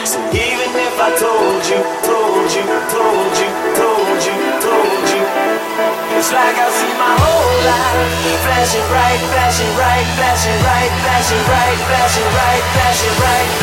So even if I told you, told you, told you, told you, told you, it's like I see my whole life flashing right, flashing right, flashing right, flashing right, flashing right, flashing right.